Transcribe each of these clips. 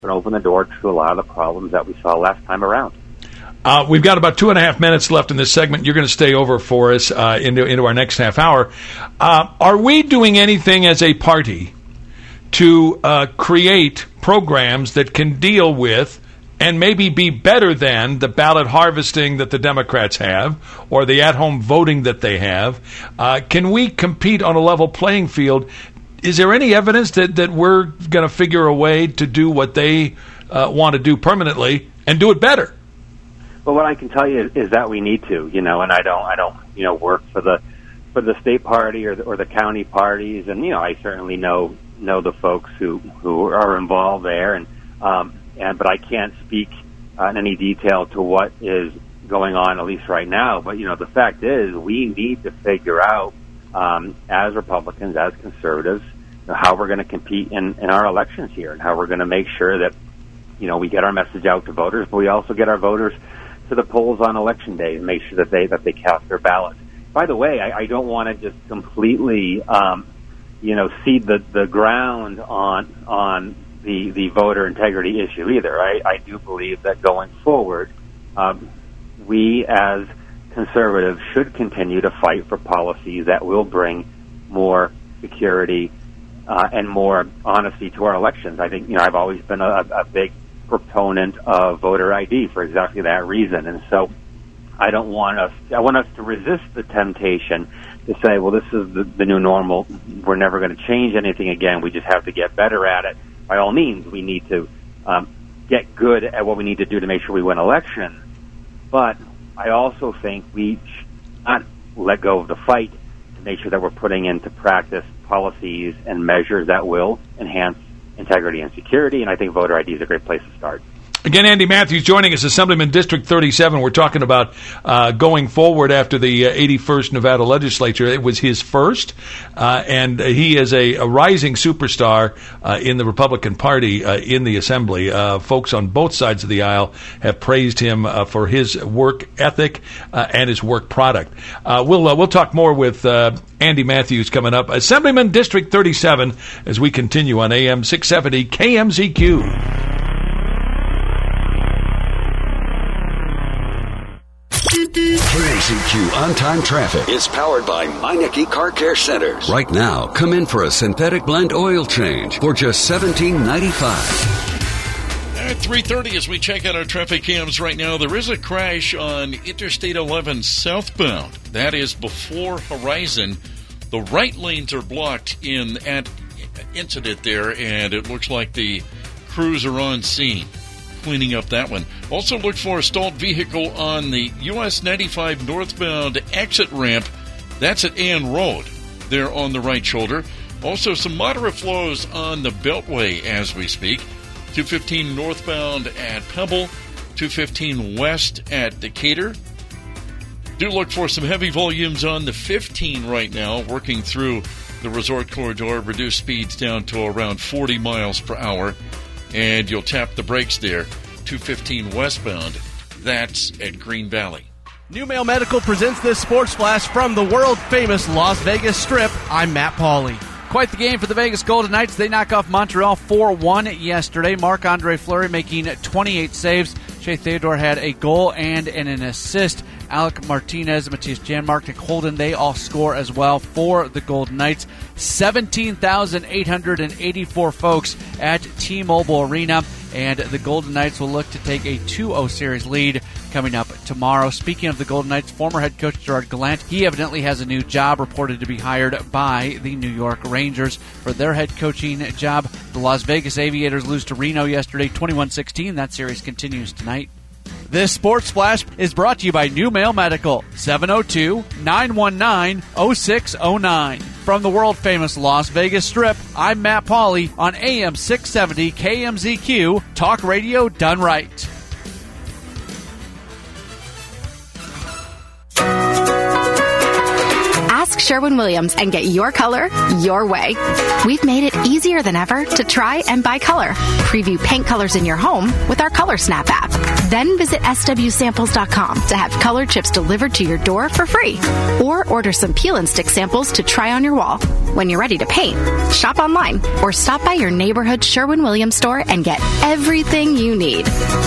and open the door to a lot of the problems that we saw last time around. We've got about 2.5 minutes left in this segment. You're going to stay over for us into our next half hour. Are we doing anything as a party to create programs that can deal with and maybe be better than the ballot harvesting that the Democrats have or the at-home voting that they have? Can we compete on a level playing field? Is there any evidence that we're going to figure a way to do what they want to do permanently and do it better? Well, what I can tell you is that we need to, and I don't, work for the state party or the county parties, and I certainly know the folks who are involved there, but I can't speak in any detail to what is going on, at least right now. But the fact is, we need to figure out, as Republicans, as conservatives, how we're going to compete in our elections here, and how we're going to make sure that we get our message out to voters, but we also get our voters to the polls on election day and make sure that they cast their ballots. By the way, I don't want to just completely, seed the ground on the voter integrity issue either. I do believe that going forward, we as conservatives should continue to fight for policies that will bring more security and more honesty to our elections. I think, I've always been a big proponent of voter ID for exactly that reason. And so I want us to resist the temptation to say, well, this is the new normal. We're never going to change anything again. We just have to get better at it. By all means, we need to get good at what we need to do to make sure we win elections. But I also think we should not let go of the fight to make sure that we're putting into practice policies and measures that will enhance integrity and security, and I think voter ID is a great place to start. Again, Andy Matthews joining us, Assemblyman District 37. We're talking about going forward after the 81st Nevada legislature. It was his first, and he is a rising superstar in the Republican Party in the Assembly. Folks on both sides of the aisle have praised him for his work ethic and his work product. We'll talk more with Andy Matthews coming up. Assemblyman District 37 as we continue on AM 670 KMZQ. KMZQ On-Time Traffic is powered by Meineke Car Care Centers. Right now, come in for a synthetic blend oil change for just $17.95. At 3:30, as we check out our traffic cams right now, there is a crash on Interstate 11 southbound. That is before Horizon. The right lanes are blocked in at incident there, and it looks like the crews are on scene cleaning up that one. Also look for a stalled vehicle on the US 95 northbound exit ramp. That's at Ann Road there on the right shoulder. Also some moderate flows on the Beltway as we speak. 215 northbound at Pebble, 215 west at Decatur. Do look for some heavy volumes on the 15 right now, working through the resort corridor. Reduce speeds down to around 40 miles per hour. And you'll tap the brakes there, 215 westbound. That's at Green Valley. New Mail Medical presents this Sports Flash from the world-famous Las Vegas Strip. I'm Matt Pauley. Quite the game for the Vegas Golden Knights. They knock off Montreal 4-1 yesterday. Marc-Andre Fleury making 28 saves. Shea Theodore had a goal and an assist. Alec Martinez, Matthias Janmark, Nick Holden, they all score as well for the Golden Knights. 17,884 folks at T-Mobile Arena, and the Golden Knights will look to take a 2-0 series lead coming up tomorrow. Speaking of the Golden Knights, former head coach Gerard Gallant, he evidently has a new job, reported to be hired by the New York Rangers for their head coaching job. The Las Vegas Aviators lose to Reno yesterday, 21-16. That series continues tonight. This Sports Flash is brought to you by New Mail Medical, 702-919-0609. From the world-famous Las Vegas Strip, I'm Matt Pauley on AM 670 KMZQ, Talk Radio done right. Ask Sherwin-Williams and get your color your way. We've made it easier than ever to try and buy color. Preview paint colors in your home with our Color Snap app. Then visit swsamples.com to have color chips delivered to your door for free. Or order some peel and stick samples to try on your wall. When you're ready to paint, shop online or stop by your neighborhood Sherwin-Williams store and get everything you need.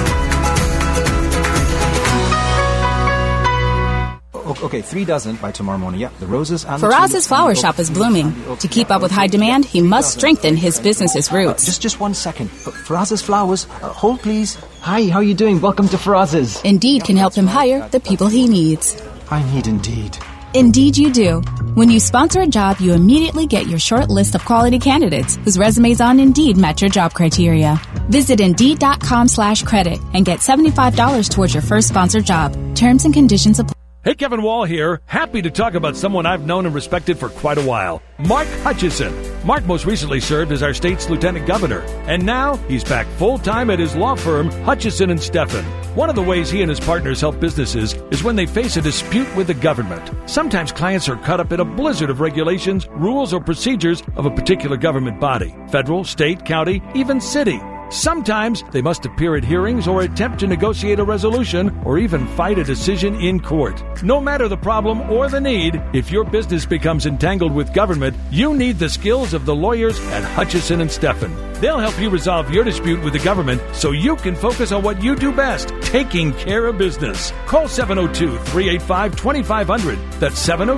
Okay, 3 dozen by tomorrow morning. Yeah, the roses and Faraz's flower shop is blooming. To keep up with high demand, he must strengthen his business's roots. Just 1 second. Faraz's flowers. Hold, please. Hi, how are you doing? Welcome to Faraz's. Indeed can help him hire the people he needs. I need Indeed. Indeed you do. When you sponsor a job, you immediately get your short list of quality candidates whose resumes on Indeed match your job criteria. Visit Indeed.com/credit and get $75 towards your first sponsored job. Terms and conditions apply. Hey, Kevin Wall here. Happy to talk about someone I've known and respected for quite a while, Mark Hutchison. Mark most recently served as our state's lieutenant governor, and now he's back full-time at his law firm, Hutchison & Steffen. One of the ways he and his partners help businesses is when they face a dispute with the government. Sometimes clients are caught up in a blizzard of regulations, rules, or procedures of a particular government body, federal, state, county, even city. Sometimes they must appear at hearings or attempt to negotiate a resolution or even fight a decision in court. No matter the problem or the need, if your business becomes entangled with government, you need the skills of the lawyers at Hutchison & Steffen. They'll help you resolve your dispute with the government so you can focus on what you do best, taking care of business. Call 702-385-2500. That's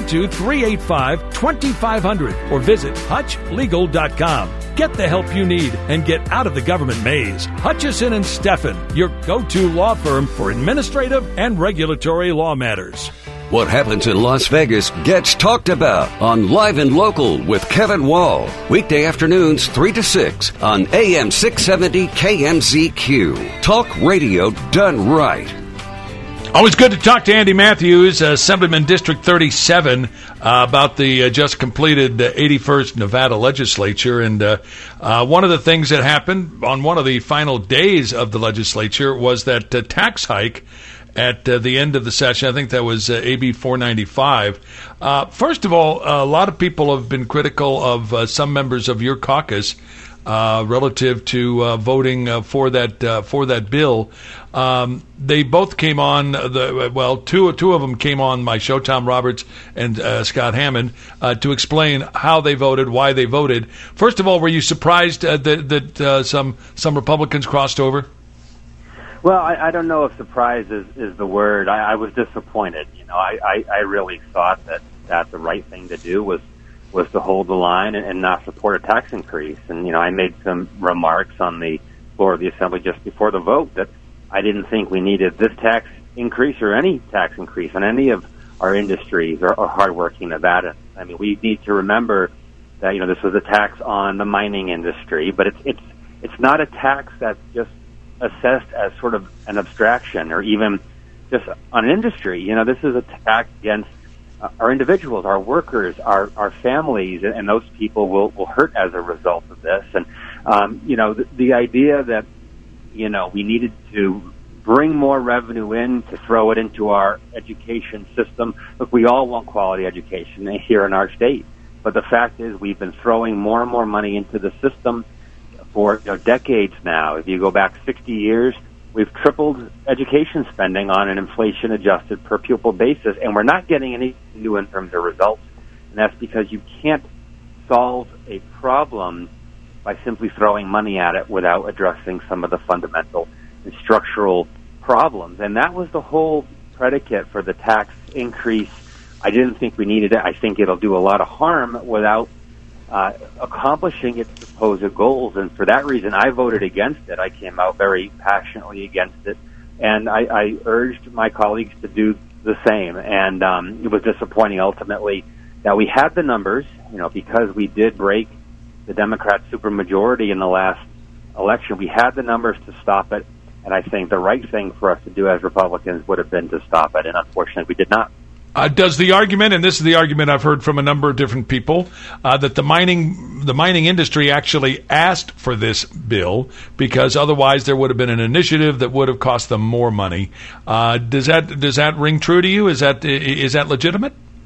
702-385-2500 or visit hutchlegal.com. Get the help you need and get out of the government maze. Hutchison & Steffen, your go-to law firm for administrative and regulatory law matters. What happens in Las Vegas gets talked about on Live and Local with Kevin Wall. Weekday afternoons 3 to 6 on AM 670 KMZQ. Talk radio done right. Always good to talk to Andy Matthews, Assemblyman District 37, about the just completed 81st Nevada legislature. And one of the things that happened on one of the final days of the legislature was that tax hike at the end of the session. I think that was AB 495. First of all, a lot of people have been critical of some members of your caucus relative to voting for that bill. They both came on. Two of them came on my show, Tom Roberts and Scott Hammond, to explain how they voted, why they voted. First of all, were you surprised that some Republicans crossed over? Well, I don't know if surprise is the word. I was disappointed. I really thought that the right thing to do was to hold the line and not support a tax increase. And, I made some remarks on the floor of the Assembly just before the vote that I didn't think we needed this tax increase or any tax increase on any of our industries or hardworking Nevadans. I mean, we need to remember that, this was a tax on the mining industry, but it's not a tax that's just assessed as sort of an abstraction or even just on an industry. This is a tax against our individuals, our workers, our families, and those people will hurt as a result of this. And, the idea that, we needed to bring more revenue in to throw it into our education system. Look, we all want quality education here in our state. But the fact is we've been throwing more and more money into the system for decades now. If you go back 60 years, we've tripled education spending on an inflation-adjusted per-pupil basis, and we're not getting any new in terms of results. And that's because you can't solve a problem by simply throwing money at it without addressing some of the fundamental and structural problems. And that was the whole predicate for the tax increase. I didn't think we needed it. I think it'll do a lot of harm without accomplishing its supposed goals, and for that reason I voted against it. I came out very passionately against it, and I urged my colleagues to do the same. And it was disappointing ultimately that we had the numbers, because we did break the Democrat supermajority in the last election. We had the numbers to stop it, and I think the right thing for us to do as Republicans would have been to stop it, and unfortunately we did not. Does the argument, and this is the argument I've heard from a number of different people, that the mining industry actually asked for this bill because otherwise there would have been an initiative that would have cost them more money. Does that ring true to you? Is that legitimate?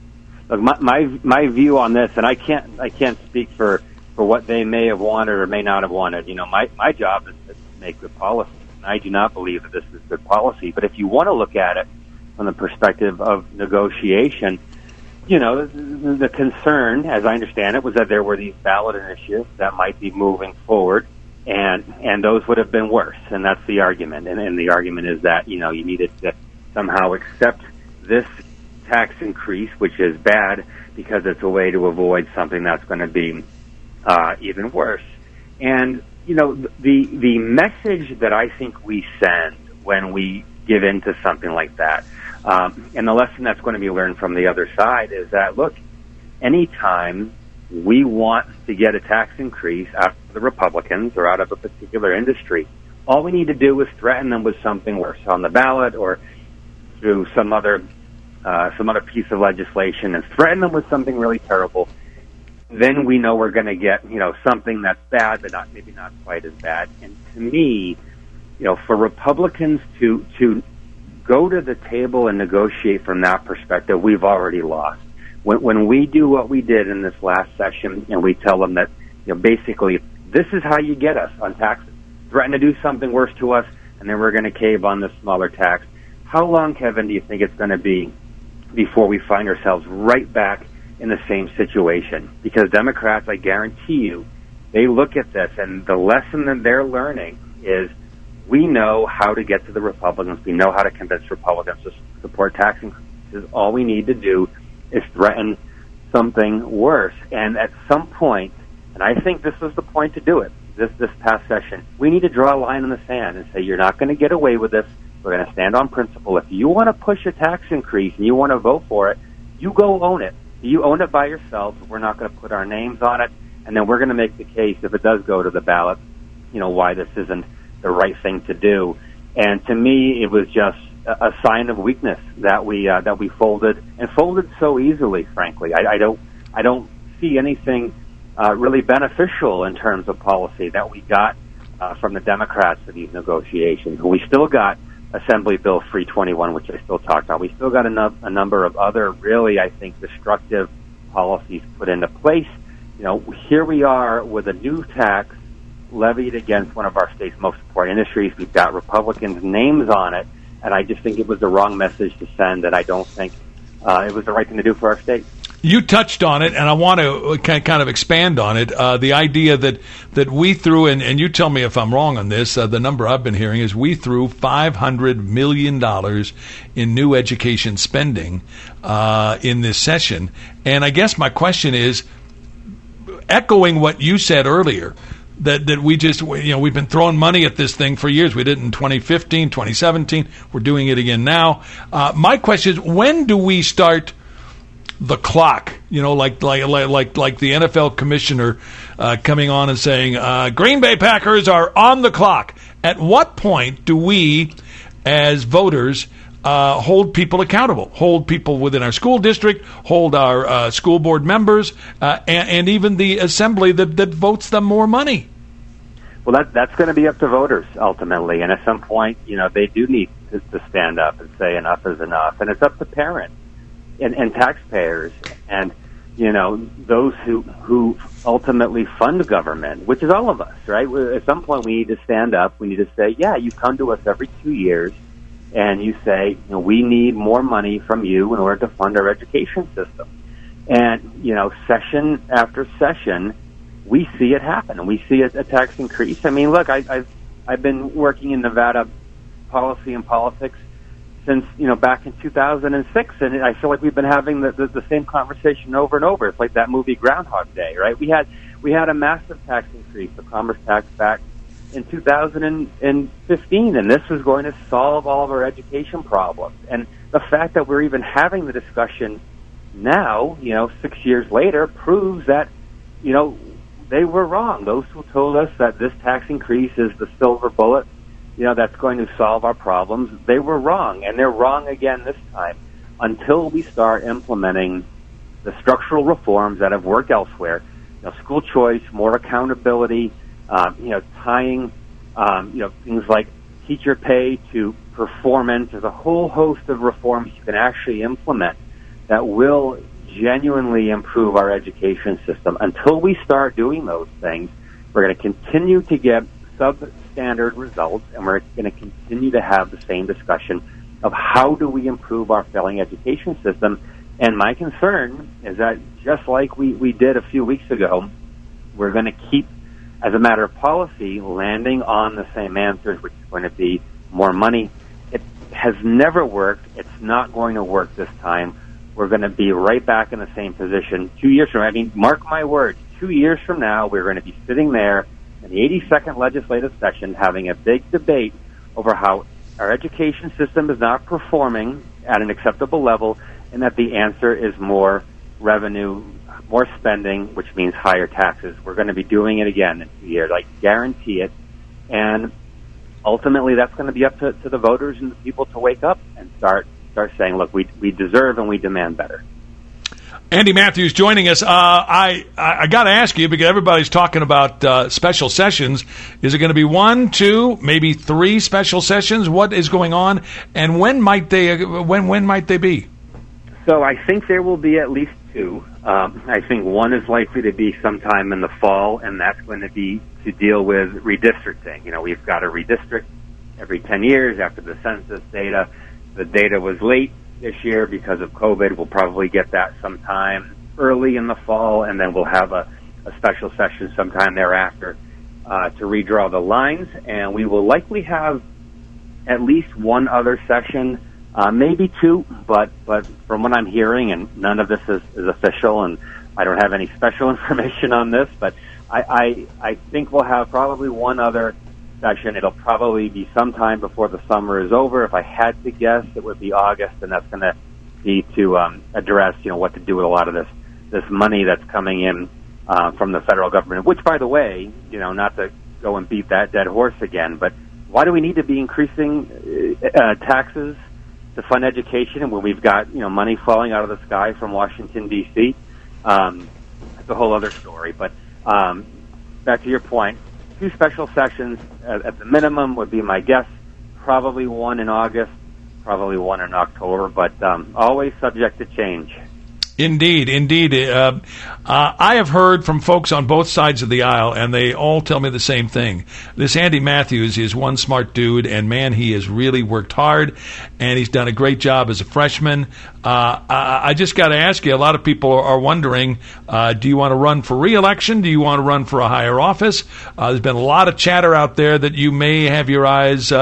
look, my view on this, and I can't speak for what they may have wanted or may not have wanted. You know, my job is to make good policy. And I do not believe that this is good policy. But if you want to look at it from the perspective of negotiation, you know, the concern, as I understand it, was that there were these ballot initiatives that might be moving forward, and those would have been worse. And that's the argument. And the argument is that, you know, you needed to somehow accept this tax increase, which is bad, because it's a way to avoid something that's going to be even worse. And, you know, the message that I think we send when we give in to something like that, and the lesson that's going to be learned from the other side is that, look, anytime we want to get a tax increase out of the Republicans or out of a particular industry, all we need to do is threaten them with something worse on the ballot or through some other piece of legislation, and threaten them with something really terrible. Then we know we're going to get, you know, something that's bad, but maybe not quite as bad. And to me, you know, for Republicans to go to the table and negotiate from that perspective, we've already lost. When we do what we did in this last session, and we tell them that, you know, basically, this is how you get us on taxes. Threaten to do something worse to us, and then we're going to cave on this smaller tax. How long, Kevin, do you think it's going to be before we find ourselves right back in the same situation? Because Democrats, I guarantee you, they look at this, and the lesson that they're learning is we know how to get to the Republicans. We know how to convince Republicans to support tax increases. All we need to do is threaten something worse. And at some point, and I think this was the point to do it, this past session, we need to draw a line in the sand and say, you're not going to get away with this. We're going to stand on principle. If you want to push a tax increase and you want to vote for it, you go own it. You own it by yourself. We're not going to put our names on it. And then we're going to make the case, if it does go to the ballot, you know, why this isn't the right thing to do. And to me, it was just a sign of weakness that we folded, and folded so easily, frankly. I don't see anything really beneficial in terms of policy that we got from the Democrats for these negotiations. We still got Assembly Bill 321, which I still talked about. We still got a number of other really, I think, destructive policies put into place. You know, here we are with a new tax levied against one of our state's most important industries. We've got Republicans' names on it, and I just think it was the wrong message to send, and I don't think it was the right thing to do for our state. You touched on it, and I want to kind of expand on it. The idea that we threw, and you tell me if I'm wrong on this, the number I've been hearing is we threw $500 million in new education spending in this session. And I guess my question is, echoing what you said earlier, that we just, you know, we've been throwing money at this thing for years. We did it in 2015, 2017. We're doing it again now. My question is, when do we start the clock? You know, like the NFL commissioner coming on and saying, Green Bay Packers are on the clock. At what point do we, as voters, hold people accountable, hold people within our school district, hold our school board members, and even the assembly that votes them more money? Well, that's going to be up to voters ultimately, and at some point, you know, they do need to stand up and say enough is enough, and it's up to parents and taxpayers and, you know, those who ultimately fund government, which is all of us, right? At some point, we need to stand up. We need to say, yeah, you come to us every 2 years, and you say, you know, we need more money from you in order to fund our education system. And, you know, session after session, we see it happen, and we see a tax increase. I mean, look, I've been working in Nevada policy and politics since, you know, back in 2006, and I feel like we've been having the same conversation over and over. It's like that movie Groundhog Day, right? We had a massive tax increase, the commerce tax back in 2015, and this was going to solve all of our education problems. And the fact that we're even having the discussion now, you know, 6 years later, proves that, you know, they were wrong. Those who told us that this tax increase is the silver bullet, you know, that's going to solve our problems, they were wrong, and they're wrong again this time. Until we start implementing the structural reforms that have worked elsewhere, you know, school choice, more accountability, you know, tying, you know, things like teacher pay to performance. There's a whole host of reforms you can actually implement that will genuinely improve our education system, until we start doing those things, we're going to continue to get substandard results, and we're going to continue to have the same discussion of how do we improve our failing education system. And my concern is that just like we did a few weeks ago, we're going to keep, as a matter of policy, landing on the same answers, which is going to be more money. It has never worked. It's not going to work this time. We're going to be right back in the same position 2 years from now. I mean, mark my words, 2 years from now, we're going to be sitting there in the 82nd legislative session having a big debate over how our education system is not performing at an acceptable level, and that the answer is more revenue, more spending, which means higher taxes. We're going to be doing it again in 2 years. I guarantee it. And ultimately, that's going to be up to the voters and the people to wake up and start saying, look, we deserve and we demand better. Andy Matthews joining us. I got to ask you, because everybody's talking about special sessions. Is it going to be 1, 2, maybe 3 special sessions? What is going on, and when might they be? So I think there will be at least 2. I think one is likely to be sometime in the fall, and that's going to be to deal with redistricting. You know, we've got to redistrict every 10 years after the census data. The data was late this year because of COVID. We'll probably get that sometime early in the fall, and then we'll have a special session sometime thereafter to redraw the lines. And we will likely have at least one other session, maybe 2, but from what I'm hearing, and none of this is official, and I don't have any special information on this, but I think we'll have probably one other session. It'll probably be sometime before the summer is over. If I had to guess, it would be August, and that's going to be to address, what to do with a lot of this money that's coming in from the federal government. Which, by the way, not to go and beat that dead horse again, but why do we need to be increasing taxes to fund education when we've got money falling out of the sky from Washington D.C.? That's a whole other story. But back to your point. 2 special sessions at the minimum would be my guess. Probably one in August, probably one in October, but always subject to change. Indeed. I have heard from folks on both sides of the aisle, and they all tell me the same thing. This Andy Matthews is one smart dude, and man, he has really worked hard, and he's done a great job as a freshman. I just got to ask you, a lot of people are wondering, do you want to run for re-election? Do you want to run for a higher office? There's been a lot of chatter out there that you may have your eyes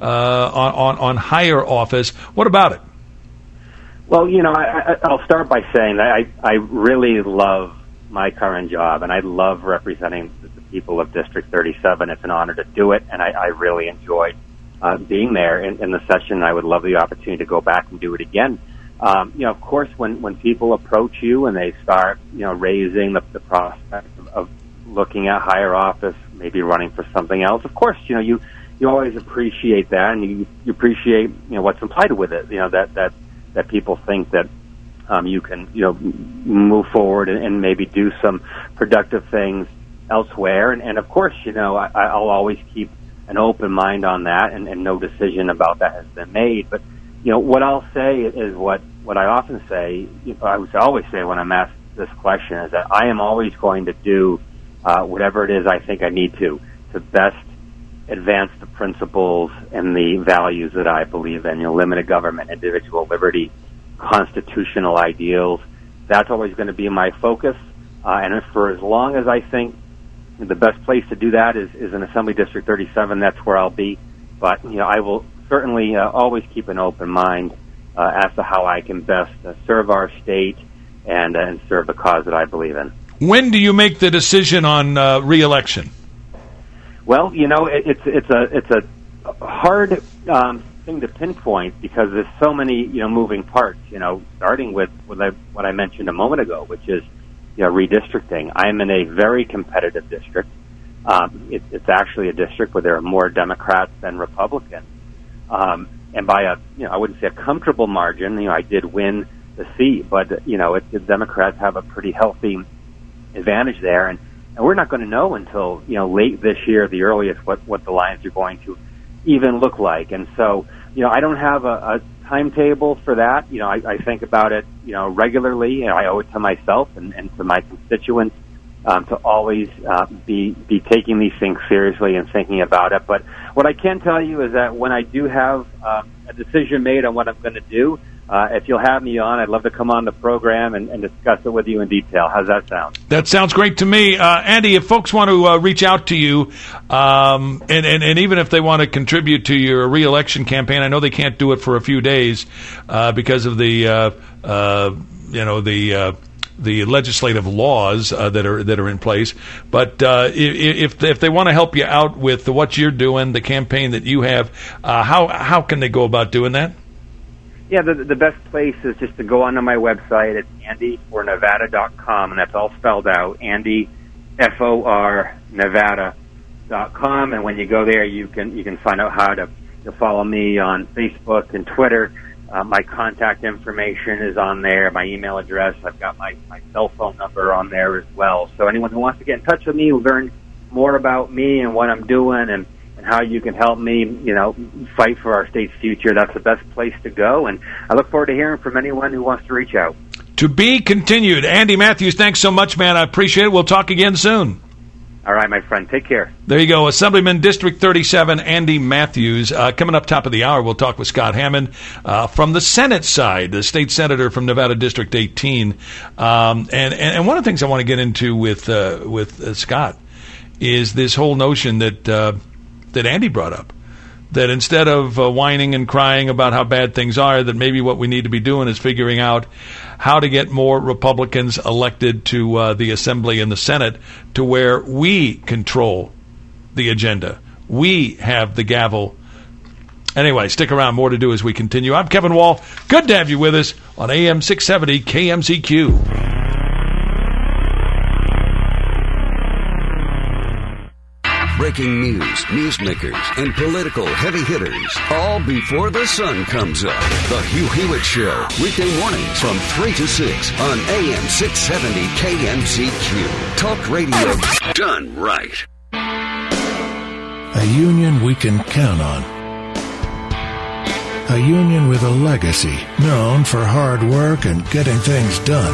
on higher office. What about it? Well, I'll start by saying that I really love my current job, and I love representing the people of District 37. It's an honor to do it, and I really enjoyed being there in the session. I would love the opportunity to go back and do it again. Of course, when people approach you and they start, raising the prospect of looking at higher office, maybe running for something else, of course, you always appreciate that, and you appreciate, what's implied with it, that people think that you can, move forward and maybe do some productive things elsewhere. And of course, I'll always keep an open mind on that, and no decision about that has been made. But, what I'll say is what I often say, I would always say when I'm asked this question, is that I am always going to do whatever it is I think I need to best advance the principles and the values that I believe in, limited government, individual liberty, constitutional ideals. That's always going to be my focus. And for as long as I think the best place to do that is in Assembly District 37, that's where I'll be. But, I will certainly always keep an open mind as to how I can best serve our state and serve the cause that I believe in. When do you make the decision on re-election? Well, it's a hard thing to pinpoint because there's so many moving parts. Starting with what I mentioned a moment ago, which is redistricting. I'm in a very competitive district. It's actually a district where there are more Democrats than Republicans, and by I wouldn't say a comfortable margin. I did win the seat, but the Democrats have a pretty healthy advantage there, and we're not going to know until late this year, the earliest, what the lines are going to even look like. And so I don't have a timetable for that. I think about it, regularly. I owe it to myself and to my constituents to always be taking these things seriously and thinking about it. But what I can tell you is that when I do have a decision made on what I'm going to do, if you'll have me on, I'd love to come on the program and discuss it with you in detail. How's that sound? That sounds great to me. Andy, if folks want to reach out to you, and even if they want to contribute to your re-election campaign, I know they can't do it for a few days because of the legislative laws that are in place. But if they want to help you out with what you're doing, the campaign that you have, how can they go about doing that? Yeah, the best place is just to go onto my website. It's andyfornevada.com, and that's all spelled out, Andy, F-O-R, Nevada.com. And when you go there, you can find out how to follow me on Facebook and Twitter. My contact information is on there, my email address. I've got my cell phone number on there as well. So anyone who wants to get in touch with me, learn more about me and what I'm doing and how you can help me, fight for our state's future, that's the best place to go. And I look forward to hearing from anyone who wants to reach out. To be continued. Andy Matthews, thanks so much, man. I appreciate it. We'll talk again soon. All right, my friend. Take care. There you go. Assemblyman District 37, Andy Matthews. Coming up top of the hour, we'll talk with Scott Hammond from the Senate side, the state senator from Nevada District 18. And one of the things I want to get into with Scott is this whole notion that Andy brought up, that instead of whining and crying about how bad things are, that maybe what we need to be doing is figuring out how to get more Republicans elected to the Assembly and the Senate to where we control the agenda. We have the gavel. Anyway, stick around. More to do as we continue. I'm Kevin Wall. Good to have you with us on AM 670 KMZQ. Breaking news, newsmakers, and political heavy hitters, all before the sun comes up. The Hugh Hewitt Show, weekday mornings from 3 to 6 on AM 670 KMZQ. Talk radio done right. A union we can count on. A union with a legacy known for hard work and getting things done.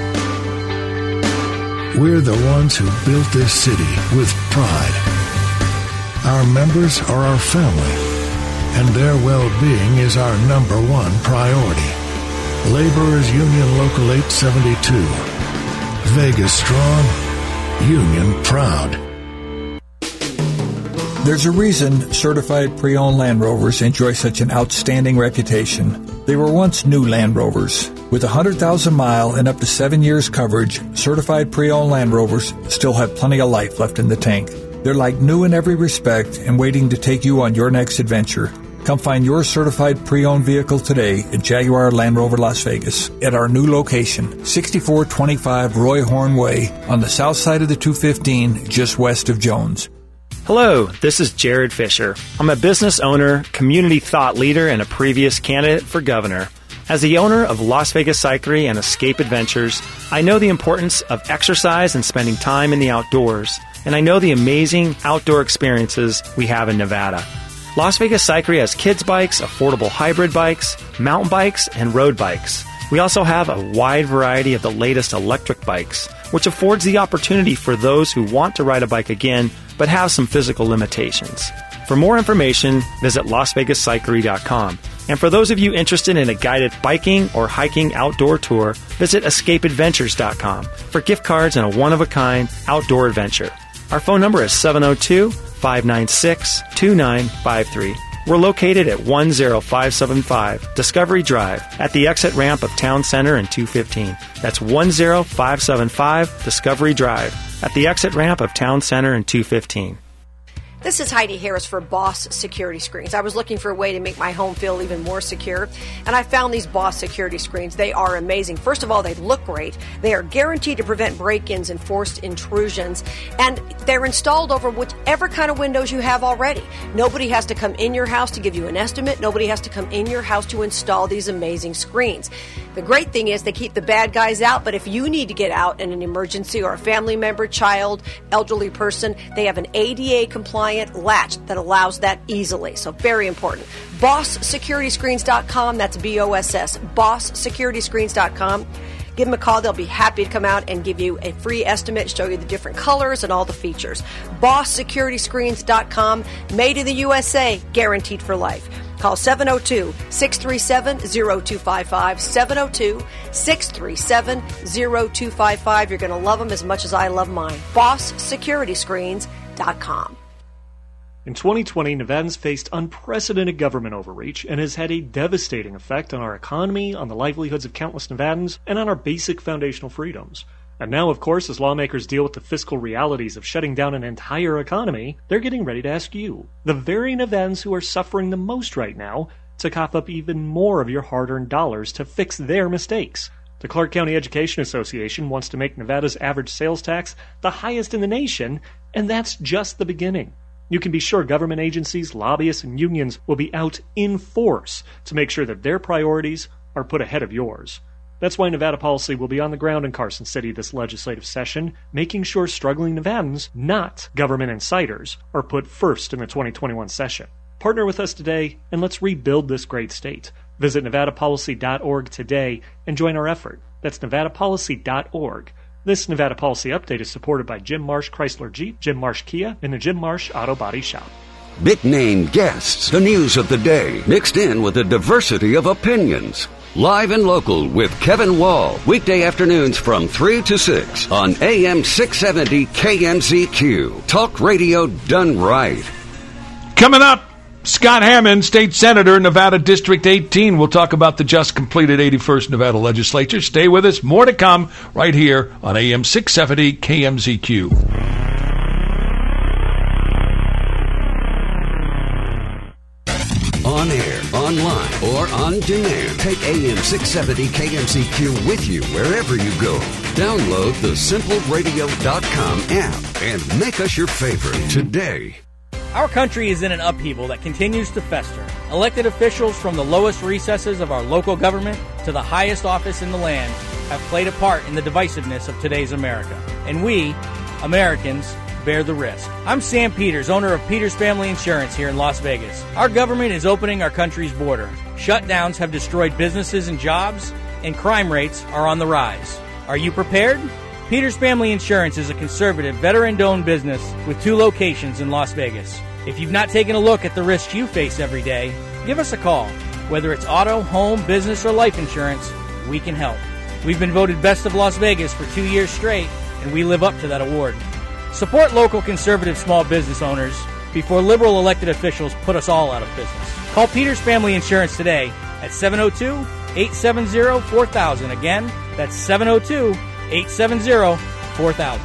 We're the ones who built this city with pride. Our members are our family, and their well-being is our number one priority. Laborers Union Local 872. Vegas strong, union proud. There's a reason certified pre-owned Land Rovers enjoy such an outstanding reputation. They were once new Land Rovers. With 100,000-mile and up to 7 years coverage, certified pre-owned Land Rovers still have plenty of life left in the tank. They're like new in every respect and waiting to take you on your next adventure. Come find your certified pre-owned vehicle today at Jaguar Land Rover Las Vegas at our new location, 6425 Roy Horn Way on the south side of the 215, just west of Jones. Hello, this is Jared Fisher. I'm a business owner, community thought leader, and a previous candidate for governor. As the owner of Las Vegas Cyclery and Escape Adventures, I know the importance of exercise and spending time in the outdoors, and I know the amazing outdoor experiences we have in Nevada. Las Vegas Cyclery has kids bikes, affordable hybrid bikes, mountain bikes, and road bikes. We also have a wide variety of the latest electric bikes, which affords the opportunity for those who want to ride a bike again but have some physical limitations. For more information, visit LasVegasCyclery.com. And for those of you interested in a guided biking or hiking outdoor tour, visit EscapeAdventures.com for gift cards and a one-of-a-kind outdoor adventure. Our phone number is 702-596-2953. We're located at 10575 Discovery Drive at the exit ramp of Town Center and 215. That's 10575 Discovery Drive at the exit ramp of Town Center and 215. This is Heidi Harris for Boss Security Screens. I was looking for a way to make my home feel even more secure, and I found these Boss Security Screens. They are amazing. First of all, they look great. They are guaranteed to prevent break-ins and forced intrusions, and they're installed over whichever kind of windows you have already. Nobody has to come in your house to give you an estimate. Nobody has to come in your house to install these amazing screens. The great thing is they keep the bad guys out, but if you need to get out in an emergency or a family member, child, elderly person, they have an ADA compliant giant latch that allows that easily. So very important. BossSecurityScreens.com. That's BOSS. BossSecurityScreens.com. Give them a call. They'll be happy to come out and give you a free estimate, show you the different colors and all the features. BossSecurityScreens.com. Made in the USA, guaranteed for life. Call 702-637-0255, 702-637-0255. You're going to love them as much as I love mine. BossSecurityScreens.com. In 2020, Nevadans faced unprecedented government overreach and has had a devastating effect on our economy, on the livelihoods of countless Nevadans, and on our basic foundational freedoms. And now, of course, as lawmakers deal with the fiscal realities of shutting down an entire economy, they're getting ready to ask you, the very Nevadans who are suffering the most right now, to cough up even more of your hard-earned dollars to fix their mistakes. The Clark County Education Association wants to make Nevada's average sales tax the highest in the nation, and that's just the beginning. You can be sure government agencies, lobbyists, and unions will be out in force to make sure that their priorities are put ahead of yours. That's why Nevada Policy will be on the ground in Carson City this legislative session, making sure struggling Nevadans, not government insiders, are put first in the 2021 session. Partner with us today, and let's rebuild this great state. Visit NevadaPolicy.org today and join our effort. That's NevadaPolicy.org. This Nevada Policy Update is supported by Jim Marsh Chrysler Jeep, Jim Marsh Kia, and the Jim Marsh Auto Body Shop. Big-name guests, the news of the day, mixed in with a diversity of opinions. Live and Local with Kevin Wall, weekday afternoons from 3 to 6 on AM 670 KMZQ. Talk radio done right. Coming up, Scott Hammond, State Senator, Nevada District 18. We'll talk about the just completed 81st Nevada Legislature. Stay with us. More to come right here on AM 670 KMZQ. On air, online, or on demand. Take AM 670 KMZQ with you wherever you go. Download the SimpleRadio.com app and make us your favorite today. Our country is in an upheaval that continues to fester. Elected officials from the lowest recesses of our local government to the highest office in the land have played a part in the divisiveness of today's America. And we, Americans, bear the risk. I'm Sam Peters, owner of Peters Family Insurance here in Las Vegas. Our government is opening our country's border. Shutdowns have destroyed businesses and jobs, and crime rates are on the rise. Are you prepared? Peters Family Insurance is a conservative, veteran-owned business with 2 locations in Las Vegas. If you've not taken a look at the risks you face every day, give us a call. Whether it's auto, home, business, or life insurance, we can help. We've been voted Best of Las Vegas for 2 years straight, and we live up to that award. Support local conservative small business owners before liberal elected officials put us all out of business. Call Peters Family Insurance today at 702-870-4000. Again, that's 702-870-4000.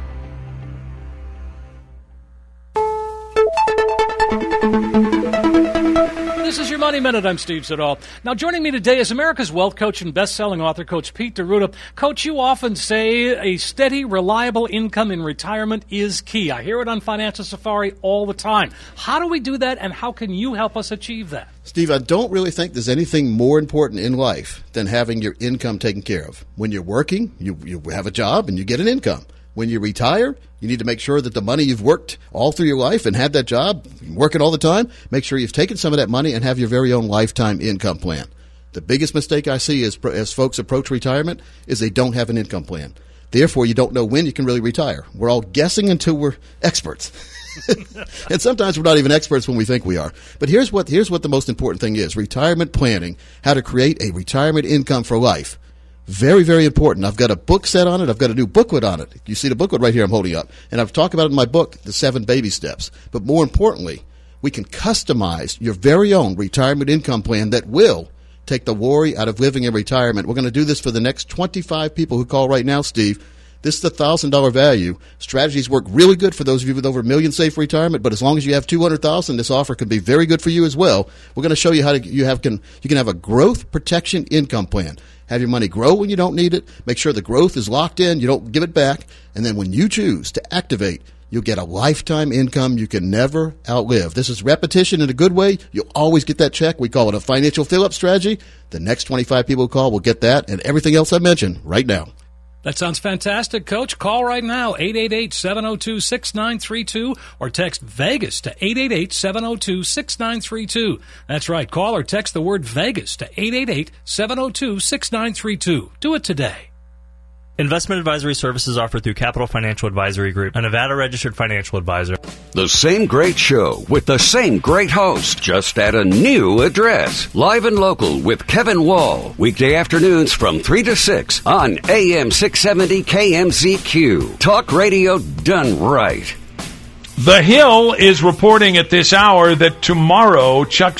This is your Money Minute. I'm Steve Siddall. Now, joining me today is America's wealth coach and best-selling author, Coach Pete D'Arruda. Coach, you often say a steady, reliable income in retirement is key. I hear it on Financial Safari all the time. How do we do that, and how can you help us achieve that? Steve, I don't really think there's anything more important in life than having your income taken care of. When you're working, you have a job and you get an income. When you retire, you need to make sure that the money you've worked all through your life and had that job, working all the time, make sure you've taken some of that money and have your very own lifetime income plan. The biggest mistake I see as folks approach retirement is they don't have an income plan. Therefore, you don't know when you can really retire. We're all guessing until we're experts. And sometimes we're not even experts when we think we are. But here's what the most important thing is. Retirement planning, how to create a retirement income for life. Very, very important. I've got a book set on it. I've got a new booklet on it. You see the booklet right here I'm holding up. And I've talked about it in my book, The 7 Baby Steps. But more importantly, we can customize your very own retirement income plan that will take the worry out of living in retirement. We're going to do this for the next 25 people who call right now, Steve. This is the $1,000 value. Strategies work really good for those of you with over $1 million safe retirement, but as long as you have $200,000, this offer can be very good for you as well. We're going to show you how you can have a growth protection income plan. Have your money grow when you don't need it. Make sure the growth is locked in. You don't give it back. And then when you choose to activate, you'll get a lifetime income you can never outlive. This is repetition in a good way. You'll always get that check. We call it a financial fill-up strategy. The next 25 people who call will get that and everything else I mentioned right now. That sounds fantastic, Coach. Call right now, 888-702-6932, or text Vegas to 888-702-6932. That's right. Call or text the word Vegas to 888-702-6932. Do it today. Investment advisory services offered through Capital Financial Advisory Group, a Nevada-registered financial advisor. The same great show with the same great host, just at a new address. Live and Local with Kevin Wall. Weekday afternoons from 3 to 6 on AM 670 KMZQ. Talk radio done right. The Hill is reporting at this hour that tomorrow Chuck